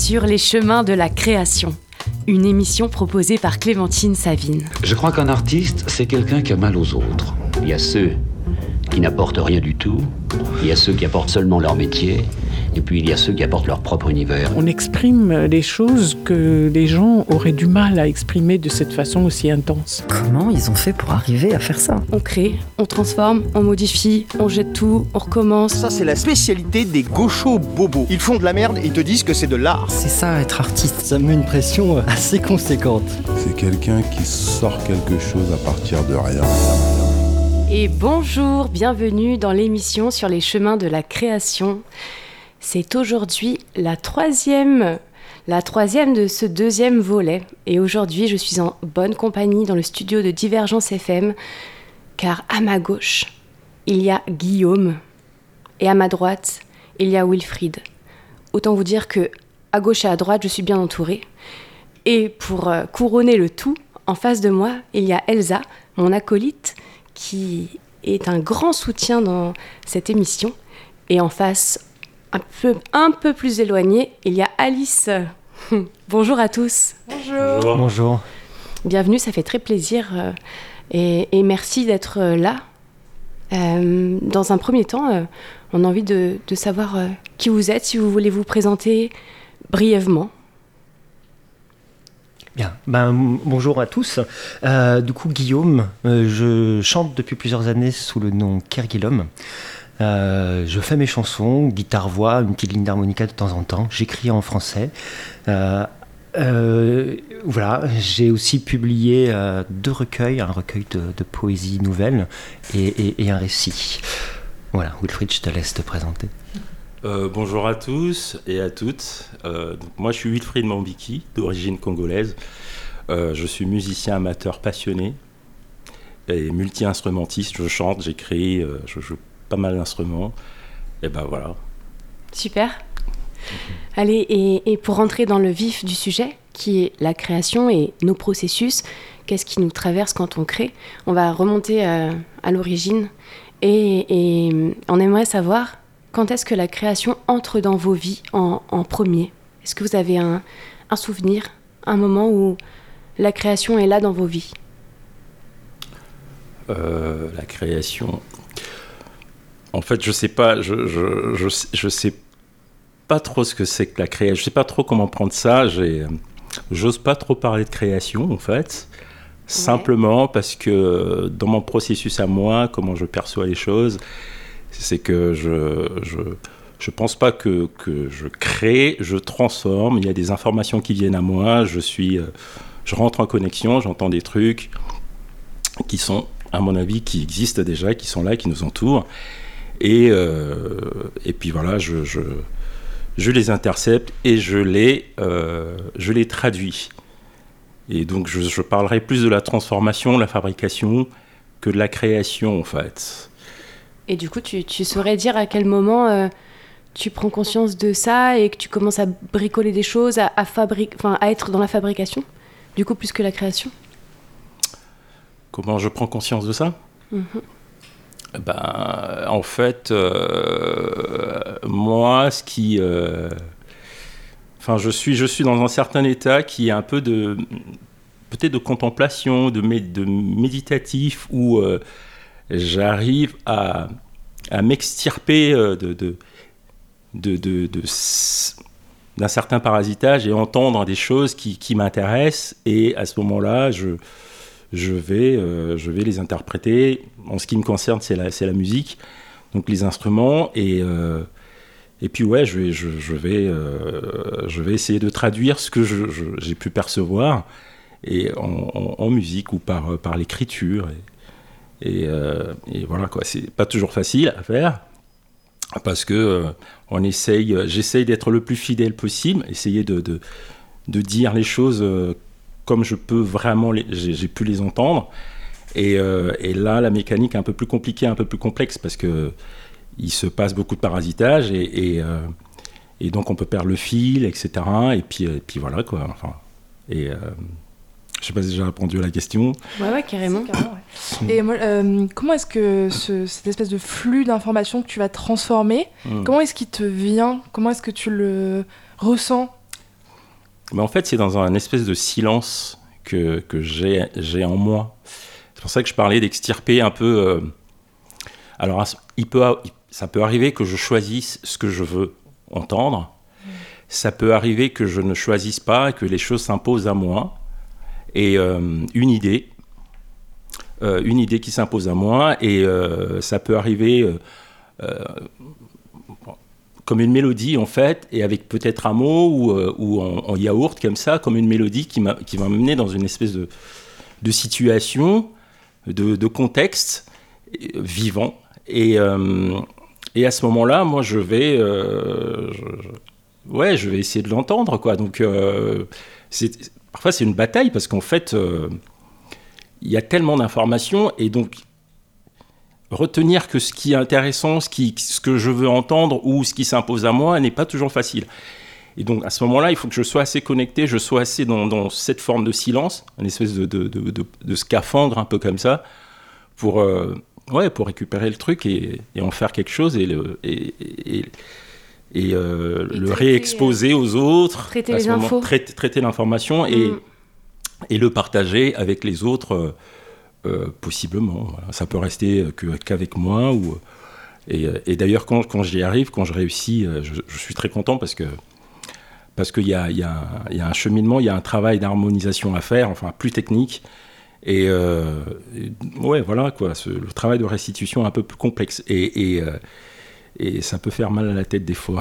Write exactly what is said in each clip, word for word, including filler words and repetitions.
Sur les chemins de la création, une émission proposée par Clémentine Savine. Je crois qu'un artiste, c'est quelqu'un qui a mal aux autres. Il y a ceux qui n'apportent rien du tout, il y a ceux qui apportent seulement leur métier, et puis il y a ceux qui apportent leur propre univers. On exprime des choses que les gens auraient du mal à exprimer de cette façon aussi intense. Comment ils ont fait pour arriver à faire ça ? On crée, on transforme, on modifie, on jette tout, on recommence. Ça, c'est la spécialité des gauchos bobos. Ils font de la merde et ils te disent que c'est de l'art. C'est ça, être artiste. Ça me met une pression assez conséquente. C'est quelqu'un qui sort quelque chose à partir de rien. Et bonjour, bienvenue dans l'émission sur les chemins de la création. C'est aujourd'hui la troisième, la troisième de ce deuxième volet. Et aujourd'hui, je suis en bonne compagnie dans le studio de Divergence F M, car à ma gauche, il y a Guillaume, et à ma droite, il y a Wilfried. Autant vous dire que à gauche et à droite, je suis bien entourée. Et pour euh, couronner le tout, en face de moi, il y a Elsa, mon acolyte, qui est un grand soutien dans cette émission. Et en face, un peu, un peu plus éloigné, il y a Alice. Bonjour à tous. Bonjour. Bonjour. Bienvenue, ça fait très plaisir. Euh, et, et merci d'être euh, là. Euh, dans un premier temps, euh, on a envie de, de savoir euh, qui vous êtes, si vous voulez vous présenter brièvement. Bien, ben, bonjour à tous. Euh, du coup, Guillaume, euh, je chante depuis plusieurs années sous le nom Kerguilhomme. Euh, je fais mes chansons, guitare-voix, une petite ligne d'harmonica de temps en temps. J'écris en français. Euh, euh, voilà, j'ai aussi publié euh, deux recueils, un recueil de, de poésie nouvelle et, et, et un récit. Voilà, Wilfried, je te laisse te présenter. Euh, bonjour à tous et à toutes. Euh, donc moi, je suis Wilfried Mambiki, d'origine congolaise. Euh, je suis musicien amateur passionné et multi-instrumentiste. Je chante, j'écris, euh, je joue pas mal d'instruments. Et ben voilà. Super. Allez, et, et pour rentrer dans le vif du sujet, qui est la création et nos processus, qu'est-ce qui nous traverse quand on crée, on va remonter à, à l'origine. Et, et on aimerait savoir quand est-ce que la création entre dans vos vies en, en premier. Est-ce que vous avez un, un souvenir, un moment où la création est là dans vos vies ? euh, La création... En fait, je sais pas, je, je, je, je sais pas trop ce que c'est que la création. Je sais pas trop comment prendre ça. J'ai, j'ose pas trop parler de création, en fait. Ouais. Simplement parce que dans mon processus à moi, comment je perçois les choses, c'est que je, je, je pense pas que, que je crée, je transforme. Il y a des informations qui viennent à moi. Je suis, je rentre en connexion, j'entends des trucs qui sont, à mon avis, qui existent déjà, qui sont là, qui nous entourent. Et, euh, et puis voilà, je, je, je les intercepte et je les, euh, je les traduis. Et donc je, je parlerai plus de la transformation, de la fabrication, que de la création en fait. Et du coup, tu, tu saurais dire à quel moment euh, tu prends conscience de ça et que tu commences à bricoler des choses, à, à, fabric- enfin, à être dans la fabrication, du coup plus que la création ? Comment je prends conscience de ça ? mm-hmm. Ben, en fait, euh, moi, ce qui, euh, enfin, je suis, je suis dans un certain état qui est un peu de, peut-être de contemplation, de, mé, de méditatif, où euh, j'arrive à, à m'extirper de, de, de, de, de, de, d'un certain parasitage et entendre des choses qui, qui m'intéressent. Et à ce moment-là, je Je vais, euh, je vais les interpréter. En ce qui me concerne, c'est la, c'est la musique, donc les instruments. Et, euh, et puis, ouais, je vais, je, je, vais, euh, je vais essayer de traduire ce que je, je, j'ai pu percevoir et en, en, en musique ou par, par l'écriture. Et, et, euh, et voilà, quoi. C'est pas toujours facile à faire parce que euh, on essaye, j'essaye d'être le plus fidèle possible, essayer de, de, de dire les choses euh, comme je peux vraiment, les, j'ai, j'ai pu les entendre. Et, euh, et là, la mécanique est un peu plus compliquée, un peu plus complexe, parce qu'il se passe beaucoup de parasitage, et, et, euh, et donc on peut perdre le fil, et cetera. Et puis, et puis voilà, quoi. Enfin, et, euh, je ne sais pas si j'ai répondu à la question. Ouais, ouais, carrément. carrément ouais. Et moi, euh, comment est-ce que ce, cette espèce de flux d'informations que tu vas transformer, mmh. comment est-ce qu'il te vient ? Comment est-ce que tu le ressens ? Mais en fait, c'est dans un espèce de silence que, que j'ai, j'ai en moi. C'est pour ça que je parlais d'extirper un peu... Euh... Alors, il peut, ça peut arriver que je choisisse ce que je veux entendre. Mmh. Ça peut arriver que je ne choisisse pas, que les choses s'imposent à moi. Et euh, une idée, euh, une idée qui s'impose à moi, et euh, ça peut arriver euh, euh, comme une mélodie en fait, et avec peut-être un mot ou, euh, ou en, en yaourt comme ça, comme une mélodie qui m'a qui m'a mené dans une espèce de, de situation, de, de contexte euh, vivant. Et, euh, et à ce moment-là, moi, je vais, euh, je, je, ouais, je vais essayer de l'entendre, quoi. Donc, euh, c'est, parfois, c'est une bataille parce qu'en fait, euh, il y a tellement d'informations et donc retenir que ce qui est intéressant, ce, qui, ce que je veux entendre ou ce qui s'impose à moi n'est pas toujours facile. Et donc, à ce moment-là, il faut que je sois assez connecté, je sois assez dans, dans cette forme de silence, une espèce de, de, de, de, de scaphandre un peu comme ça, pour... Euh, Ouais, pour récupérer le truc et, et en faire quelque chose et le, et, et, et, euh, et le traiter, réexposer aux autres. Traiter les moment, infos. Traiter, traiter l'information mmh. et, et le partager avec les autres, euh, euh, possiblement. Voilà. Ça peut rester que, qu'avec moi. Ou, et, et d'ailleurs, quand, quand j'y arrive, quand je réussis, je, je suis très content parce que parce qu'il y a, y a, y a un cheminement, il y a un travail d'harmonisation à faire, enfin plus technique. Et, euh, et ouais, voilà quoi, ce, le travail de restitution est un peu plus complexe et, et, euh, et ça peut faire mal à la tête des fois.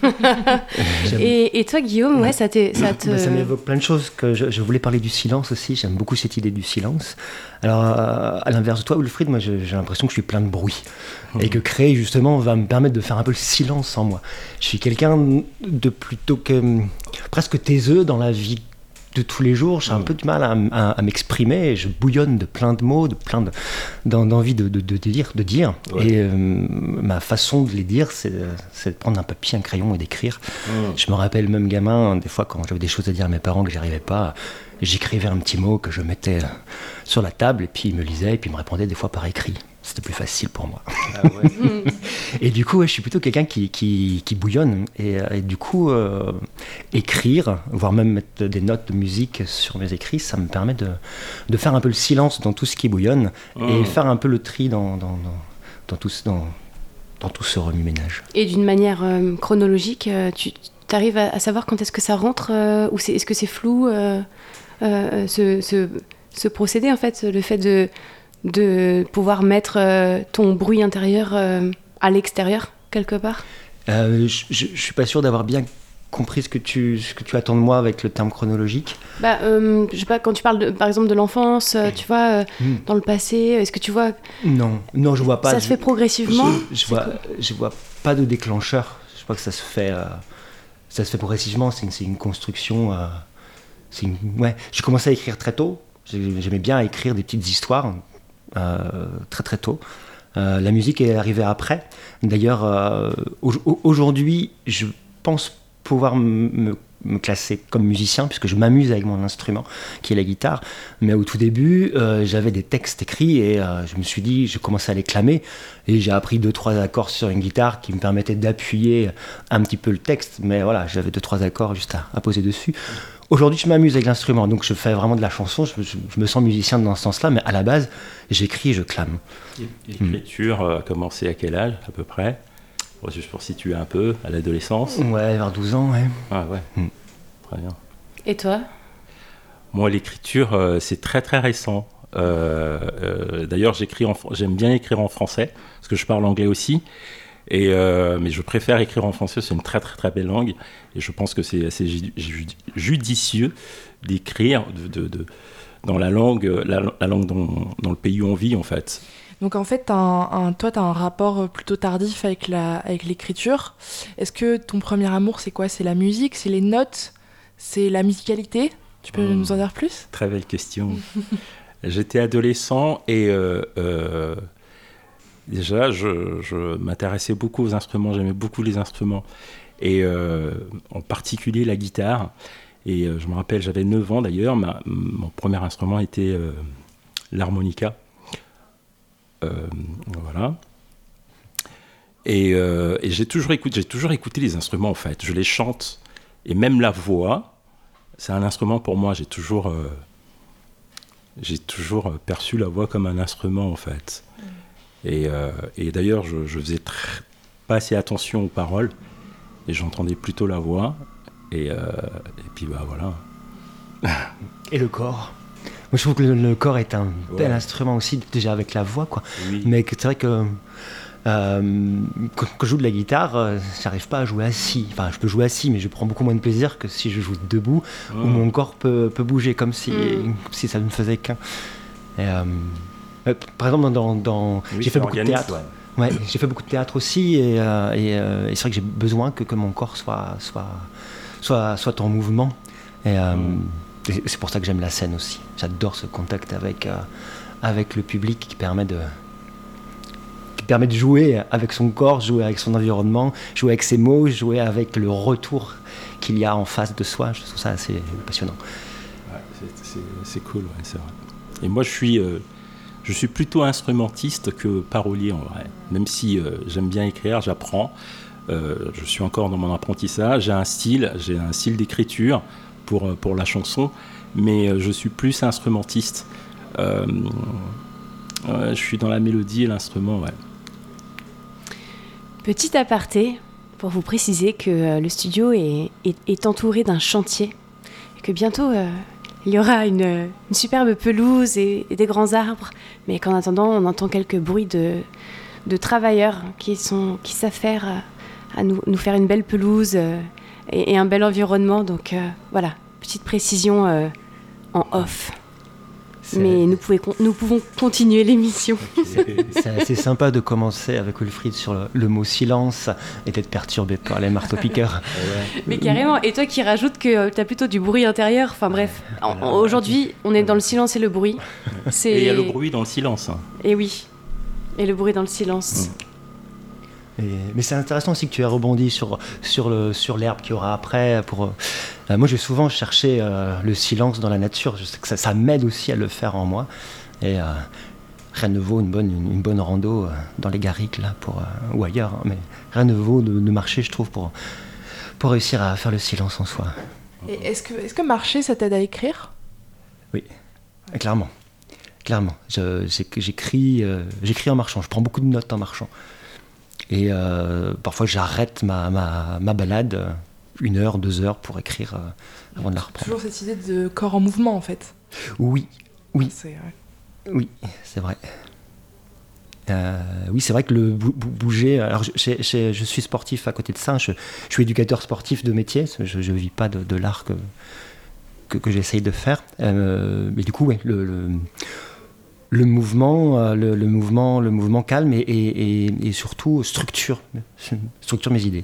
et, et toi, Guillaume, ouais, ça, t'est, ça te. Bah, ça m'évoque plein de choses. Que je, je voulais parler du silence aussi. J'aime beaucoup cette idée du silence. Alors, euh, à l'inverse de toi, Wilfried, moi, j'ai, j'ai l'impression que je suis plein de bruit mmh. et que créer justement va me permettre de faire un peu le silence en moi. Je suis quelqu'un de plutôt que presque taiseux dans la vie de tous les jours, j'ai un peu du mal à, à, à m'exprimer, je bouillonne de plein de mots, de plein de, d'envie de, de, de, de dire. De dire. Ouais. Et euh, ma façon de les dire, c'est, c'est de prendre un papier, un crayon et d'écrire. Mmh. Je me rappelle même gamin, des fois quand j'avais des choses à dire à mes parents que j'y arrivais pas, j'écrivais un petit mot que je mettais sur la table et puis ils me lisaient et puis ils me répondaient des fois par écrit. C'était plus facile pour moi. Ah ouais. Et du coup, ouais, je suis plutôt quelqu'un qui, qui, qui bouillonne. Et, et du coup, euh, écrire, voire même mettre des notes de musique sur mes écrits, ça me permet de, de faire un peu le silence dans tout ce qui bouillonne oh. et faire un peu le tri dans, dans, dans, dans, tout, dans, dans tout ce remue-ménage. Et d'une manière euh, chronologique, euh, tu arrives à, à savoir quand est-ce que ça rentre euh, ou c'est, est-ce que c'est flou euh, euh, ce, ce, ce procédé, en fait, le fait de... de pouvoir mettre euh, ton bruit intérieur euh, à l'extérieur, quelque part euh, Je ne suis pas sûr d'avoir bien compris ce que, tu, ce que tu attends de moi avec le terme chronologique. Bah, euh, je sais pas, quand tu parles, de, par exemple, de l'enfance, euh, tu vois, euh, mm. dans le passé, est-ce que tu vois... Non, non, je vois pas... Ça je, se fait progressivement Je, je, vois, je vois pas de déclencheur. Je crois que ça se fait, euh, ça se fait progressivement, c'est une, c'est une construction... Euh, c'est une, ouais. J'ai commencé à écrire très tôt. J'aimais bien écrire des petites histoires. Euh, très très tôt. Euh, la musique est arrivée après. D'ailleurs, euh, au- aujourd'hui, je pense pouvoir m- me classer comme musicien, puisque je m'amuse avec mon instrument, qui est la guitare. Mais au tout début, euh, j'avais des textes écrits et euh, je me suis dit, je commençais à les clamer. Et j'ai appris deux, trois accords sur une guitare qui me permettaient d'appuyer un petit peu le texte. Mais voilà, j'avais deux, trois accords juste à, à poser dessus. Aujourd'hui, je m'amuse avec l'instrument, donc je fais vraiment de la chanson, je, je, je me sens musicien dans ce sens-là, mais à la base, j'écris et je clame. L'écriture a commencé à quel âge, à peu près ? Juste pour situer un peu, à l'adolescence ? Ouais, vers douze ans, ouais. Ah ouais, mm. Très bien. Et toi ? Moi, l'écriture, euh, c'est très très récent. Euh, euh, d'ailleurs, j'écris en, j'aime bien écrire en français, parce que je parle anglais aussi. Et euh, mais je préfère écrire en français, c'est une très très très belle langue et je pense que c'est assez judicieux d'écrire de, de, de, dans la langue, la, la langue dans, dans le pays où on vit en fait. Donc en fait, t'as un, un, toi tu as un rapport plutôt tardif avec, la, avec l'écriture. Est-ce que ton premier amour c'est quoi ? C'est la musique, c'est les notes, c'est la musicalité ? Tu peux mmh. nous en dire plus ? Très belle question. J'étais adolescent et... Euh, euh, Déjà, je, je m'intéressais beaucoup aux instruments, j'aimais beaucoup les instruments, et euh, en particulier la guitare. Et euh, je me rappelle, j'avais neuf ans d'ailleurs, ma, mon premier instrument était euh, l'harmonica. Euh, voilà. Et, euh, et j'ai toujours écouté, j'ai toujours écouté les instruments en fait, je les chante, et même la voix, c'est un instrument pour moi. J'ai toujours, euh, j'ai toujours perçu la voix comme un instrument, en fait. Mmh. Et, euh, et d'ailleurs, je, je faisais très, pas assez attention aux paroles, et j'entendais plutôt la voix. Et, euh, et puis, bah voilà. Et le corps. Moi, je trouve que le, le corps est un ouais. bel instrument aussi, déjà avec la voix, quoi. Oui. Mais que c'est vrai que euh, quand, quand je joue de la guitare, euh, j'arrive pas à jouer assis. Enfin, je peux jouer assis, mais je prends beaucoup moins de plaisir que si je joue debout, mmh. où mon corps peut, peut bouger, comme si, mmh. comme si ça ne faisait qu'un. Et, euh, euh, par exemple, dans, dans oui, j'ai fait beaucoup de théâtre. Ouais. Ouais, j'ai fait beaucoup de théâtre aussi, et, euh, et, euh, et c'est vrai que j'ai besoin que, que mon corps soit, soit, soit, soit en mouvement. Et, euh, mmh. et c'est pour ça que j'aime la scène aussi. J'adore ce contact avec, euh, avec le public qui permet de, qui permet de jouer avec son corps, jouer avec son environnement, jouer avec ses mots, jouer avec le retour qu'il y a en face de soi. Je trouve ça assez passionnant. Ouais, c'est, c'est, c'est cool, ouais, c'est vrai. Et moi, je suis, euh, je suis plutôt instrumentiste que parolier en vrai. Même si euh, j'aime bien écrire, j'apprends. Euh, je suis encore dans mon apprentissage. J'ai un style, j'ai un style d'écriture pour, pour la chanson, mais euh, je suis plus instrumentiste. Euh, ouais, je suis dans la mélodie et l'instrument, ouais. Petit aparté, pour vous préciser que euh, le studio est, est, est entouré d'un chantier, et que bientôt euh, il y aura une, une superbe pelouse et, et des grands arbres, mais qu'en attendant on entend quelques bruits de, de travailleurs qui, sont, qui s'affairent à, à nous, nous faire une belle pelouse euh, et, et un bel environnement, donc euh, voilà, petite précision euh, en off. C'est... Mais nous, pouvons, nous pouvons continuer l'émission. C'est, c'est assez sympa de commencer avec Wilfried sur le, le mot silence et d'être perturbé par les marteaux-piqueurs. Mais carrément, et toi qui rajoutes que tu as plutôt du bruit intérieur, enfin bref, en, aujourd'hui on est dans le silence et le bruit. C'est... Et il y a le bruit dans le silence. Hein. Et oui, et le bruit dans le silence. Mmh. Et, mais c'est intéressant aussi que tu aies rebondi sur, sur, le, sur l'herbe qu'il y aura après. Pour, euh, moi, j'ai souvent cherché euh, le silence dans la nature. Je sais que ça, ça m'aide aussi à le faire en moi. Et euh, rien ne vaut une bonne, une, une bonne rando euh, dans les garrigues là, pour, euh, ou ailleurs. Hein, mais rien ne vaut de, de marcher, je trouve, pour, pour réussir à faire le silence en soi. Et est-ce que, est-ce que marcher, ça t'aide à écrire ? Oui, ouais. clairement. Clairement. Je, j'écris, euh, j'écris en marchant. Je prends beaucoup de notes en marchant. Et euh, parfois, j'arrête ma, ma, ma balade euh, une heure, deux heures pour écrire euh, avant de la reprendre. Toujours cette idée de corps en mouvement, en fait. Oui, oui. C'est vrai. Oui, c'est vrai. Euh, oui, c'est vrai que le bou- bouger... Alors, je, je, je, je suis sportif à côté de ça. Je, je suis éducateur sportif de métier. Je ne vis pas de, de l'art que, que, que j'essaye de faire. Euh, mais du coup, oui, le... le Le mouvement, le, le mouvement, le mouvement calme et, et, et, et surtout structure, structure mes idées.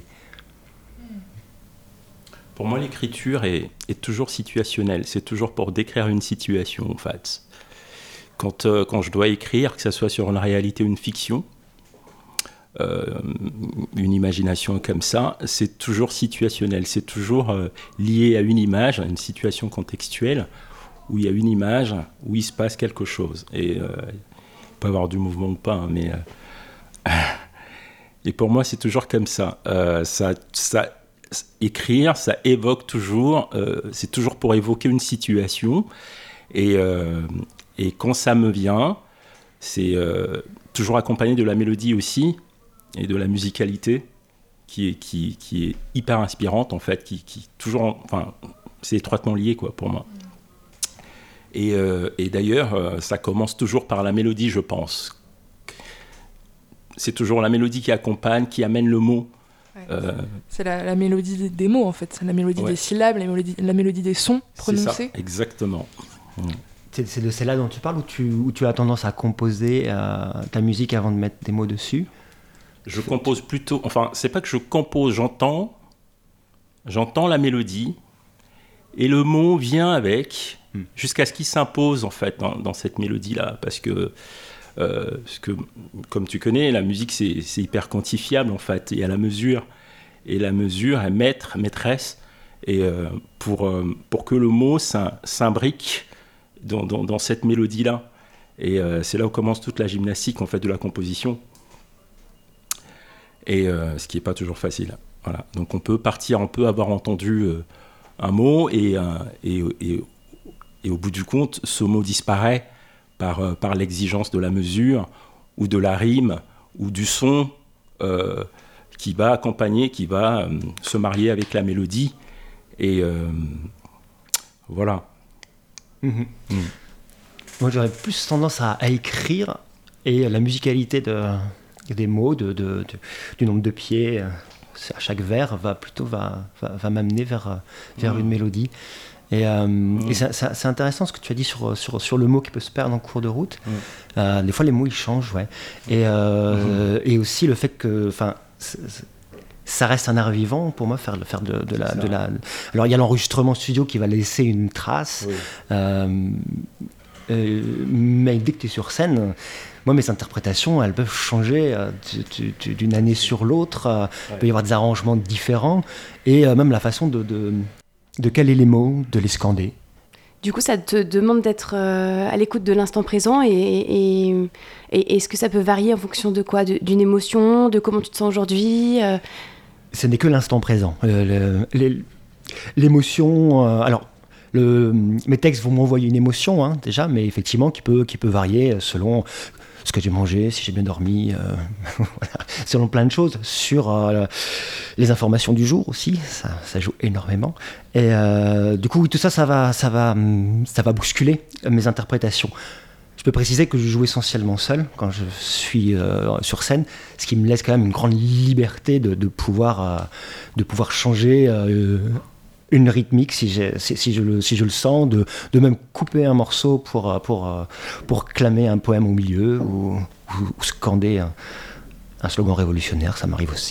Pour moi, l'écriture est, est toujours situationnelle. C'est toujours pour décrire une situation, en fait. Quand, euh, quand je dois écrire, que ce soit sur une réalité ou une fiction, euh, une imagination comme ça, c'est toujours situationnel. C'est toujours euh, lié à une image, à une situation contextuelle, où il y a une image, où il se passe quelque chose. Et euh, il peut y avoir du mouvement ou pas, hein, mais... Euh, et pour moi, c'est toujours comme ça. Euh, ça, ça. Écrire, ça évoque toujours... Euh, c'est toujours pour évoquer une situation. Et, euh, et quand ça me vient, c'est euh, toujours accompagné de la mélodie aussi, et de la musicalité, qui est, qui, qui est hyper inspirante, en fait, qui, qui toujours... Enfin, c'est étroitement lié, quoi, pour moi. Et, euh, et d'ailleurs, euh, ça commence toujours par la mélodie, je pense. C'est toujours la mélodie qui accompagne, qui amène le mot. Ouais, euh... C'est la, la mélodie des mots, en fait. C'est la mélodie ouais. des syllabes, la mélodie, la mélodie des sons prononcés. C'est ça, exactement. Mmh. C'est, c'est de celle-là dont tu parles, où tu, où tu as tendance à composer euh, ta musique avant de mettre des mots dessus ? Je compose plutôt... Enfin, c'est pas que je compose, j'entends, j'entends la mélodie, et le mot vient avec... jusqu'à ce qu'il s'impose en fait dans, dans cette mélodie-là, parce que, euh, parce que comme tu connais, la musique c'est, c'est hyper quantifiable en fait, et à la mesure, et la mesure est maître, maîtresse, et euh, pour, euh, pour que le mot s'imbrique dans, dans, dans cette mélodie-là, et euh, c'est là où commence toute la gymnastique en fait de la composition, et euh, ce qui n'est pas toujours facile. Voilà. Donc on peut partir, on peut avoir entendu euh, un mot et, et, et, et au bout du compte, ce mot disparaît par, par l'exigence de la mesure ou de la rime ou du son euh, qui va accompagner, qui va euh, se marier avec la mélodie. Et euh, voilà. Mmh. Mmh. Moi, j'aurais plus tendance à, à écrire et la musicalité de, des mots, de, de, de, du nombre de pieds à chaque vers va plutôt va, va, va m'amener vers, vers mmh. une mélodie. Et, euh, mmh. et c'est, c'est, c'est intéressant ce que tu as dit sur, sur, sur le mot qui peut se perdre en cours de route. Mmh. Euh, des fois, les mots, ils changent, ouais. Et, euh, mmh. et aussi le fait que... Enfin, ça reste un art vivant pour moi, faire, faire de, de, la, de la... Alors, il y a l'enregistrement studio qui va laisser une trace. Oui. Euh, euh, mais dès que tu es sur scène... Moi, mes interprétations, elles peuvent changer euh, d'une année sur l'autre. Euh, ouais. Il peut y avoir des arrangements différents. Et euh, même la façon de, de, de caler les mots, de les scander. Du coup, ça te demande d'être euh, à l'écoute de l'instant présent. Et, et, et est-ce que ça peut varier en fonction de quoi ? de, D'une émotion, de comment tu te sens aujourd'hui euh... Ce n'est que l'instant présent. Euh, le, les, l'émotion... Euh, alors, le, mes textes vont m'envoyer une émotion, hein, déjà, mais effectivement, qui peut, qui peut varier selon... ce que j'ai mangé, si j'ai bien dormi, euh, voilà, selon plein de choses, sur euh, les informations du jour aussi, ça, ça joue énormément. Et euh, du coup, tout ça, ça va, ça, va, ça va bousculer mes interprétations. Je peux préciser que je joue essentiellement seul quand je suis euh, sur scène, ce qui me laisse quand même une grande liberté de, de, pouvoir, euh, de pouvoir changer euh, une rythmique si, j'ai, si, si, je le, si je le sens, de, de même couper un morceau pour, pour, pour clamer un poème au milieu ou, ou, ou scander un, un slogan révolutionnaire, ça m'arrive aussi.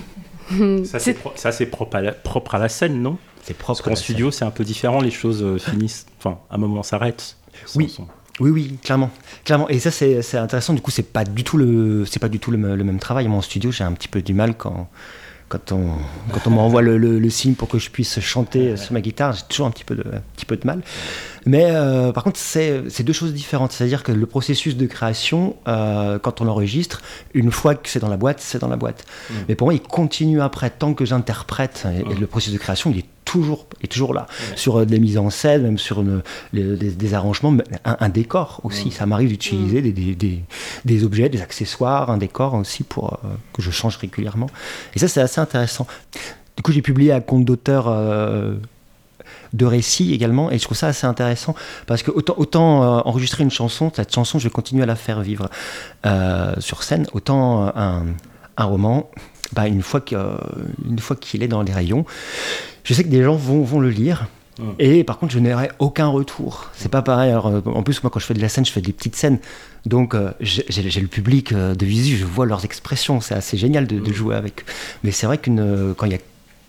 Ça, c'est, pro- ça, c'est propre, à la, propre à la scène, non ? C'est propre. Parce qu'en studio, scène. C'est un peu différent, les choses euh, finissent, enfin, à un moment s'arrêtent. Oui. Son... Oui, oui, clairement, clairement. Et ça, c'est, c'est intéressant. Du coup, c'est pas du tout le, c'est pas du tout le, le même travail. Moi, en studio, j'ai un petit peu du mal quand, quand on, quand on m'envoie le, le, le signe pour que je puisse chanter ouais. sur ma guitare. J'ai toujours un petit peu de, un petit peu de mal. Mais euh, par contre, c'est, c'est deux choses différentes. C'est-à-dire que le processus de création, euh, quand on l'enregistre, une fois que c'est dans la boîte, c'est dans la boîte. Mmh. Mais pour moi, il continue après, tant que j'interprète. Et, mmh. et le processus de création, il est toujours, est toujours là. Mmh. Sur euh, des mises en scène, même sur une, les, des, des arrangements, un, un décor aussi. Mmh. Ça m'arrive d'utiliser mmh. des, des, des, des objets, des accessoires, un décor aussi pour, euh, que je change régulièrement. Et ça, c'est assez intéressant. Du coup, j'ai publié à compte d'auteur... Euh, de récits également, et je trouve ça assez intéressant parce que autant, autant euh, enregistrer une chanson, cette chanson je vais continuer à la faire vivre euh, sur scène, autant euh, un, un roman, bah, une, fois que, euh, une fois qu'il est dans les rayons, je sais que des gens vont, vont le lire. Mmh. Et par contre je n'aurai aucun retour, c'est pas pareil. Alors, euh, en plus moi quand je fais de la scène je fais des petites scènes, donc euh, j'ai, j'ai, j'ai le public euh, de visu, je vois leurs expressions, c'est assez génial de, mmh. de jouer avec eux. Mais c'est vrai qu'une, euh, quand il y a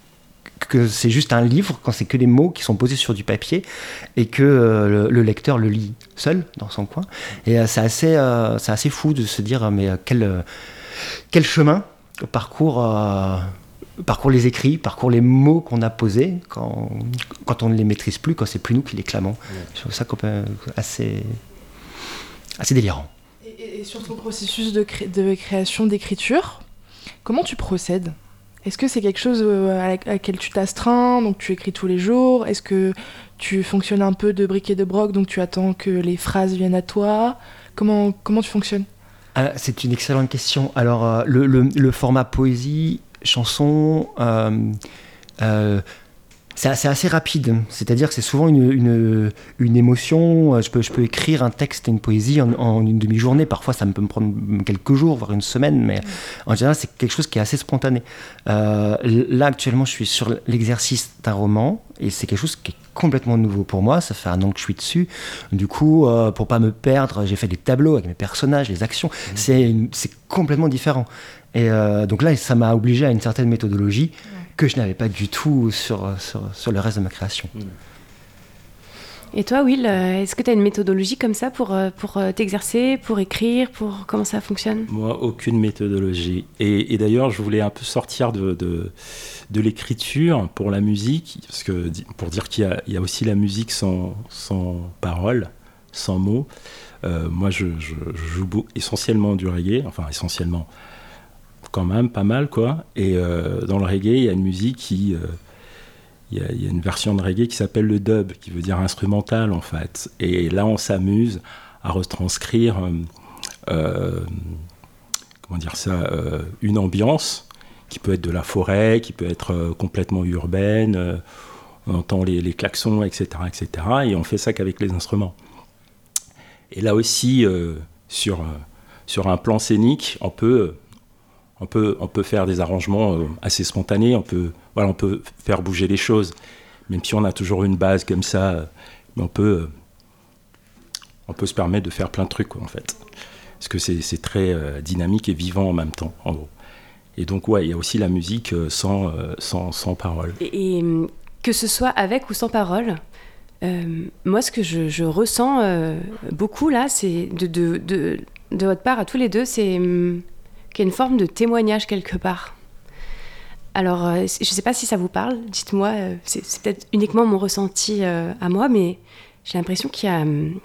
que c'est juste un livre, quand c'est que les mots qui sont posés sur du papier et que euh, le, le lecteur le lit seul dans son coin. Et euh, c'est, assez, euh, c'est assez fou de se dire mais euh, quel, euh, quel chemin parcourt, euh, parcourt les écrits, parcourt les mots qu'on a posés quand, quand on ne les maîtrise plus, quand c'est plus nous qui les clamons. Ouais. Je trouve ça assez, assez délirant. Et, et sur ton processus de, cré- de création, d'écriture, comment tu procèdes ? Est-ce que c'est quelque chose à laquelle tu t'astreins, donc tu écris tous les jours ? Est-ce que tu fonctionnes un peu de bric et de broc, donc tu attends que les phrases viennent à toi ? Comment, comment tu fonctionnes ? ah, C'est une excellente question. Alors, euh, le, le, le format poésie, chanson, euh, euh, c'est, c'est assez rapide. C'est-à-dire que c'est souvent une, une, une émotion. Je peux, je peux écrire un texte et une poésie en, en une demi-journée. Parfois, ça peut me prendre quelques jours, voire une semaine. Mais en général, c'est quelque chose qui est assez spontané. Euh, là, actuellement, je suis sur l'exercice d'un roman. Et c'est quelque chose qui est complètement nouveau pour moi. Ça fait un an que je suis dessus. Du coup, euh, pour pas me perdre, j'ai fait des tableaux avec mes personnages, les actions. Mmh. C'est, une, c'est complètement différent. Et euh, donc là, ça m'a obligé à une certaine méthodologie que je n'avais pas du tout sur, sur, sur le reste de ma création. Et toi, Will, est-ce que tu as une méthodologie comme ça pour, pour t'exercer, pour écrire, pour comment ça fonctionne ? Moi, aucune méthodologie. Et, et d'ailleurs, je voulais un peu sortir de, de, de l'écriture pour la musique, parce que, pour dire qu'il y a, il y a aussi la musique sans, sans paroles, sans mots. Euh, moi, je, je, je joue essentiellement du reggae, enfin essentiellement... quand même pas mal quoi, et euh, dans le reggae il y a une musique qui, euh, il y, a, il y a une version de reggae qui s'appelle le dub, qui veut dire instrumental en fait. Et là, on s'amuse à retranscrire, euh, euh, comment dire ça, euh, une ambiance qui peut être de la forêt, qui peut être euh, complètement urbaine. Euh, on entend les, les klaxons, et cetera, et cetera. Et on fait ça qu'avec les instruments. Et là aussi, euh, sur, euh, sur un plan scénique, on peut, on peut, on peut faire des arrangements euh, assez spontanés. On peut, voilà, on peut faire bouger les choses, même si on a toujours une base comme ça. Euh, mais on peut, euh, on peut se permettre de faire plein de trucs, quoi, en fait. Parce que c'est, c'est très euh, dynamique et vivant en même temps, en gros. Et donc, ouais, il y a aussi la musique euh, sans, euh, sans, sans parole. Et, et que ce soit avec ou sans parole, euh, moi, ce que je, je ressens euh, beaucoup, là, c'est de, de, de, de votre part à tous les deux, c'est hum, qu'il y a une forme de témoignage quelque part. Alors, euh, je ne sais pas si ça vous parle, dites-moi, euh, c'est, c'est peut-être uniquement mon ressenti euh, à moi, mais j'ai l'impression qu'il y a... Hum,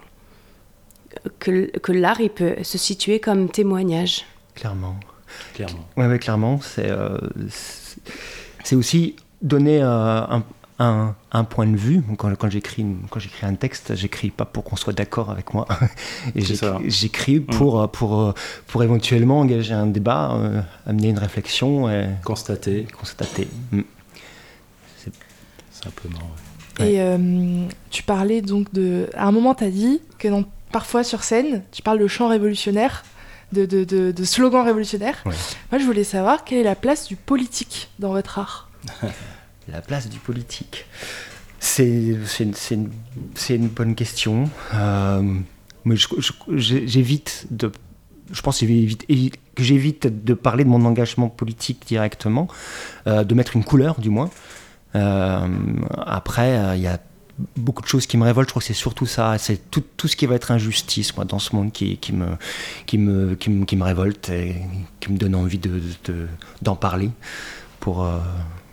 que, que l'art, il peut se situer comme témoignage. Clairement. Clairement. Oui, ouais, clairement. C'est, euh, c'est, c'est aussi donner euh, un, un, un point de vue. Quand, quand, j'écris, quand j'écris un texte, j'écris pas pour qu'on soit d'accord avec moi. Et j'écris, j'écris pour, mmh. pour, pour, pour éventuellement engager un débat, euh, amener une réflexion. Et constater. Constater. Mmh. C'est... Simplement, ouais. Et euh, tu parlais donc de... À un moment, tu as dit que dans, parfois sur scène, tu parles de chants révolutionnaires, de, de, de, de slogans révolutionnaires. Ouais. Moi, je voulais savoir quelle est la place du politique dans votre art. La place du politique. C'est, c'est, une, c'est, une, c'est une bonne question. Euh, mais je, je, j'évite de... Je pense que j'évite, que j'évite de parler de mon engagement politique directement, euh, de mettre une couleur, du moins. Euh, après, il euh, y a beaucoup de choses qui me révoltent. Je crois que c'est surtout ça. C'est tout, tout ce qui va être injustice, moi, dans ce monde qui, qui, me, qui, me, qui, me, qui me révolte et qui me donne envie de, de, d'en parler pour euh,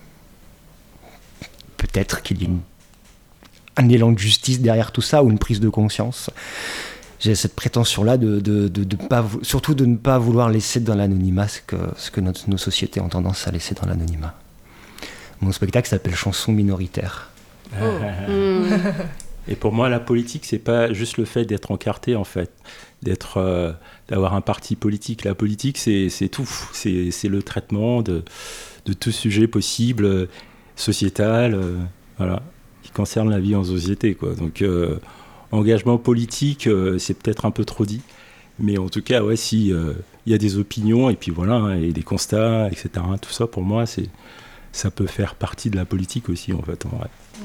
peut-être qu'il y ait une, un élan de justice derrière tout ça ou une prise de conscience. J'ai cette prétention-là de, de, de, de pas, surtout de ne pas vouloir laisser dans l'anonymat ce que, ce que notre, nos sociétés ont tendance à laisser dans l'anonymat. Mon spectacle s'appelle Chansons minoritaires. Oh. Et pour moi, la politique, c'est pas juste le fait d'être encarté, en fait, d'être, euh, d'avoir un parti politique. La politique, c'est, c'est tout. C'est, c'est le traitement de, de tout sujet possible, euh, sociétal, euh, voilà, qui concerne la vie en société, quoi. Donc, euh, engagement politique, euh, c'est peut-être un peu trop dit. Mais en tout cas, ouais, si il euh, y a des opinions, et puis voilà, hein, et des constats, et cetera, tout ça, pour moi, c'est... ça peut faire partie de la politique aussi, en fait, en vrai. Mmh.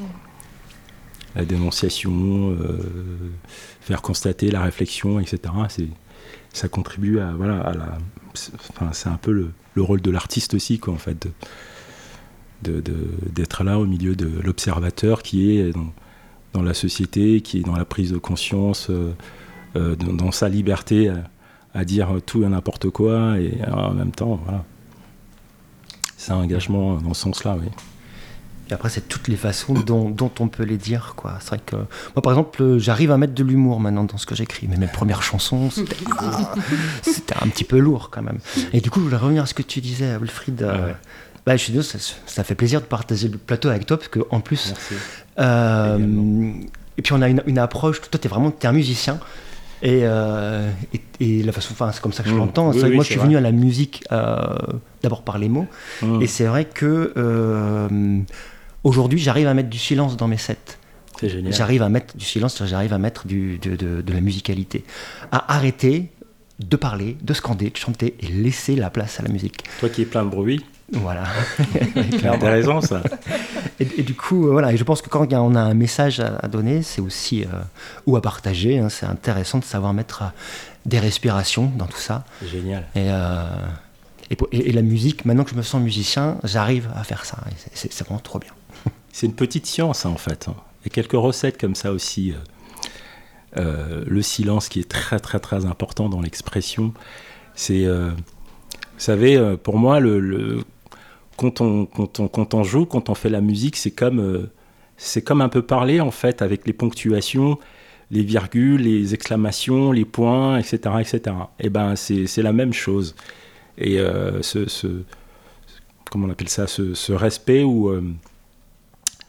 La dénonciation, euh, faire constater la réflexion, et cetera. C'est, ça contribue à, voilà, à la... C'est, enfin, c'est un peu le, le rôle de l'artiste aussi, quoi, en fait, de, de, de, d'être là au milieu de l'observateur qui est dans, dans la société, qui est dans la prise de conscience, euh, euh, dans, dans sa liberté à, à dire tout et n'importe quoi, et en même temps, voilà. C'est un engagement dans ce sens-là, oui. Et après, c'est toutes les façons dont, dont on peut les dire, quoi. C'est vrai que moi, par exemple, j'arrive à mettre de l'humour maintenant dans ce que j'écris. Mais mes premières chansons, c'était, ah, c'était un petit peu lourd quand même. Et du coup, je voulais revenir à ce que tu disais, Wilfried. Euh, ouais. Bah, je suis désolé, ça, ça fait plaisir de partager le plateau avec toi, parce que en plus, euh, et puis on a une, une approche. Toi, t'es vraiment, t'es un musicien. Et, euh, et, et la façon, enfin, c'est comme ça que je mmh. l'entends. Oui, oui, moi, je suis vrai. venu à la musique euh, d'abord par les mots, mmh. et c'est vrai que euh, aujourd'hui, j'arrive à mettre du silence dans mes sets. C'est génial. J'arrive à mettre du silence, j'arrive à mettre du, de, de, de la musicalité, à arrêter de parler, de scander, de chanter et laisser la place à la musique. Toi qui es plein de bruit. Voilà. C'est intéressant, ça. Et, et du coup, euh, voilà. Et je pense que quand on a un message à, à donner, c'est aussi euh, ou à partager. Hein, c'est intéressant de savoir mettre euh, des respirations dans tout ça. C'est génial. Et, euh, et, et, et la musique, maintenant que je me sens musicien, j'arrive à faire ça. Et c'est, c'est, c'est vraiment trop bien. C'est une petite science, hein, en fait. Hein. Il y a quelques recettes comme ça aussi. Euh, euh, le silence qui est très, très, très important dans l'expression. C'est, euh, vous savez, euh, pour moi, le, le Quand on, quand, on, quand on joue, quand on fait la musique, c'est comme, euh, c'est comme un peu parler, en fait, avec les ponctuations, les virgules, les exclamations, les points, et cetera, et cetera. Et ben, c'est, c'est la même chose. Et euh, ce, ce, comment on appelle ça, ce, ce respect où, euh,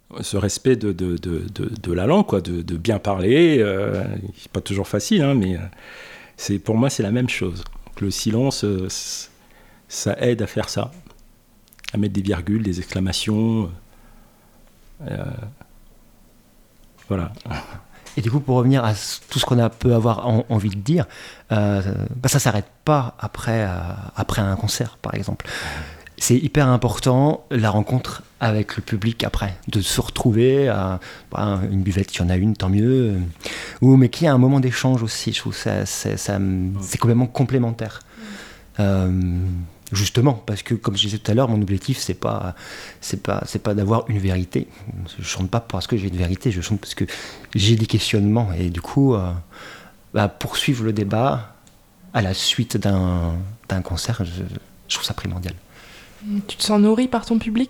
ce respect de, de, de, de, de la langue, quoi, de, de bien parler. Euh, c'est pas toujours facile, hein, mais c'est, pour moi, c'est la même chose. Donc, le silence, euh, ça aide à faire ça, à mettre des virgules, des exclamations. Euh, voilà. Et du coup, pour revenir à tout ce qu'on a, peut avoir en, envie de dire, euh, bah, ça ne s'arrête pas après, euh, après un concert, par exemple. C'est hyper important, la rencontre avec le public après, de se retrouver à bah, une buvette, il y en a une, tant mieux, euh, ou, mais qu'il y a un moment d'échange aussi, je trouve que ça, c'est, ça, c'est complètement complémentaire. Euh, justement, parce que comme je disais tout à l'heure, mon objectif, c'est pas, c'est pas, c'est pas d'avoir une vérité. Je chante pas parce que j'ai une vérité, je chante parce que j'ai des questionnements, et du coup, euh, bah, poursuivre le débat à la suite d'un, d'un concert, je, je trouve ça primordial. Tu te sens nourri par ton public ?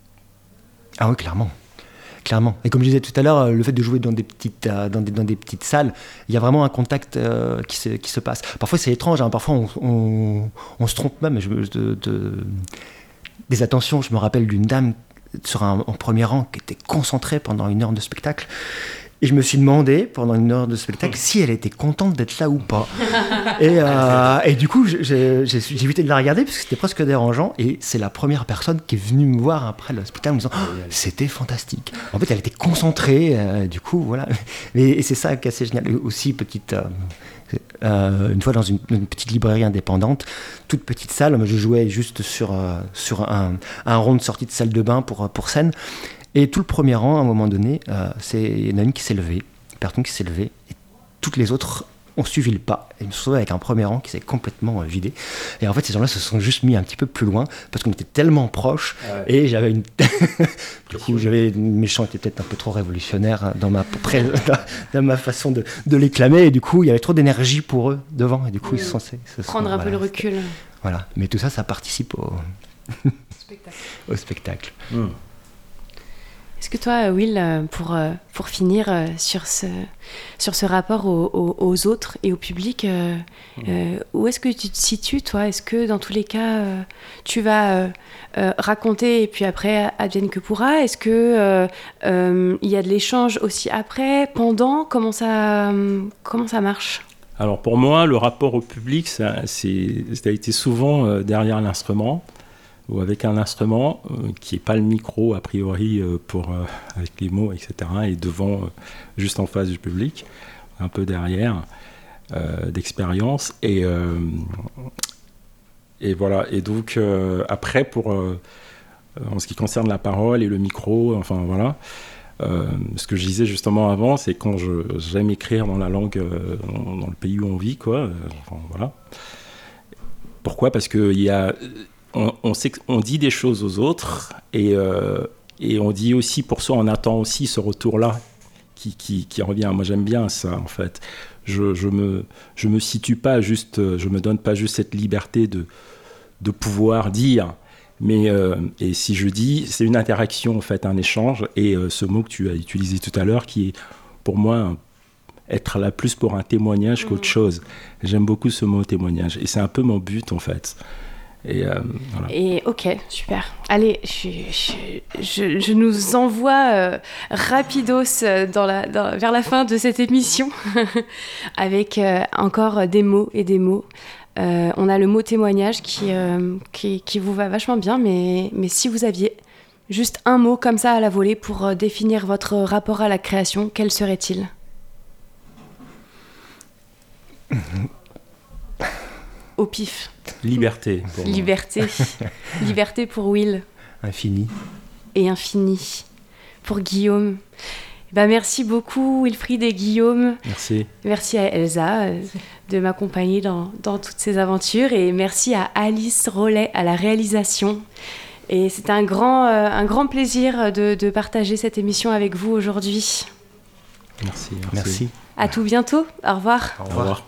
Ah oui, clairement. Clairement. Et comme je disais tout à l'heure, le fait de jouer dans des petites, euh, dans des, dans des petites salles, il y a vraiment un contact euh, qui, se, qui se passe. Parfois, c'est étrange. Hein. Parfois, on, on, on se trompe même. Je, de, de, des attentions, je me rappelle d'une dame sur un, en premier rang qui était concentrée pendant une heure de spectacle. Et je me suis demandé, pendant une heure de spectacle, si elle était contente d'être là ou pas. et, euh, et du coup, j'ai, j'ai, j'ai évité de la regarder parce que c'était presque dérangeant. Et c'est la première personne qui est venue me voir après le spectacle en me disant oh, « c'était fantastique ». En fait, elle était concentrée, euh, du coup, voilà. Et, et c'est ça qui est assez génial. Aussi, petite... Euh, euh, une fois dans une, une petite librairie indépendante, toute petite salle, moi, je jouais juste sur, euh, sur un, un rond de sortie de salle de bain pour, pour scène. Et tout le premier rang, à un moment donné, euh, c'est, il y en a une qui s'est levée, une personne qui s'est levée, et toutes les autres ont suivi le pas. Et je me suis retrouvé avec un premier rang qui s'est complètement euh, vidé. Et en fait, ces gens-là se sont juste mis un petit peu plus loin, parce qu'on était tellement proches, ah ouais. Et j'avais une... du coup, j'avais... mes chants étaient peut-être un peu trop révolutionnaires dans ma, pré... dans ma façon de, de les clamer, et du coup, il y avait trop d'énergie pour eux devant, et du coup, mmh. ils se sont... Se Prendre sont, un voilà, peu le recul. Voilà, mais tout ça, ça participe au, spectacle. au spectacle. Mmh. Est-ce que toi, Will, pour, pour finir sur ce, sur ce rapport aux, aux, aux autres et au public, euh, mmh. euh, où est-ce que tu te situes, toi ? Est-ce que dans tous les cas, euh, tu vas euh, euh, raconter et puis après, advienne que pourra ? Est-ce qu'il euh, euh, y a de l'échange aussi après, pendant ? Comment ça, comment ça marche ? Alors pour moi, le rapport au public, ça, c'est, ça a été souvent euh, derrière l'instrument, ou avec un instrument euh, qui n'est pas le micro, a priori, euh, pour, euh, avec les mots, et cetera, et devant, euh, juste en face du public, un peu derrière, euh, d'expérience. Et, euh, et voilà. Et donc, euh, après, pour, euh, en ce qui concerne la parole et le micro, enfin voilà, euh, ce que je disais justement avant, c'est quand je, j'aime écrire dans la langue, euh, dans, dans le pays où on vit, quoi. Euh, enfin, voilà. Pourquoi ? Parce qu'il y a... On, on, sait, on dit des choses aux autres et, euh, et on dit aussi pour soi, on attend aussi ce retour-là qui, qui, qui revient. Moi, j'aime bien ça, en fait. Je, je me, je me situe pas juste, je me donne pas juste cette liberté de, de pouvoir dire. Mais euh, et si je dis, c'est une interaction, en fait, un échange. Et euh, ce mot que tu as utilisé tout à l'heure, qui est pour moi un, être là plus pour un témoignage mmh. qu'autre chose. J'aime beaucoup ce mot témoignage et c'est un peu mon but, en fait. Et, euh, voilà. Et ok, super. Allez, je, je, je, je nous envoie euh, rapidos dans la, dans, vers la fin de cette émission avec euh, encore des mots et des mots. Euh, on a le mot témoignage qui, euh, qui, qui vous va vachement bien, mais, mais si vous aviez juste un mot comme ça à la volée pour euh, définir votre rapport à la création, quel serait-il ? Au pif. Liberté. Pour Liberté. Liberté pour Will. Infini. Et infini. Pour Guillaume. Ben, merci beaucoup Wilfried et Guillaume. Merci. Merci à Elsa euh, de m'accompagner dans, dans toutes ces aventures. Et merci à Alice Rollet à la réalisation. Et c'est un grand, euh, un grand plaisir de, de partager cette émission avec vous aujourd'hui. Merci. Merci. Merci. À tout bientôt. Au revoir. Au revoir. Au revoir.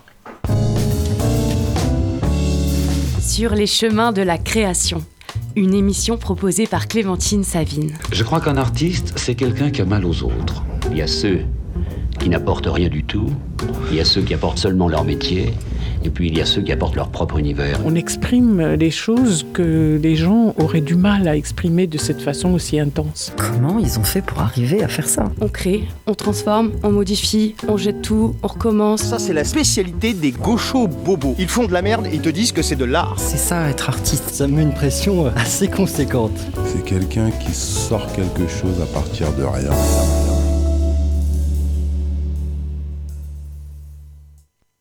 Sur les chemins de la création, une émission proposée par Clémentine Savine. Je crois qu'un artiste, c'est quelqu'un qui a mal aux autres. Il y a ceux qui n'apportent rien du tout, il y a ceux qui apportent seulement leur métier, Et puis il y a ceux qui apportent leur propre univers. On exprime des choses que les gens auraient du mal à exprimer de cette façon aussi intense. Comment ils ont fait pour arriver à faire ça? On crée, on transforme, on modifie, on jette tout, on recommence. Ça, c'est la spécialité des gauchos bobos. Ils font de la merde et ils te disent que c'est de l'art. C'est ça, être artiste. Ça me met une pression assez conséquente. C'est quelqu'un qui sort quelque chose à partir de rien.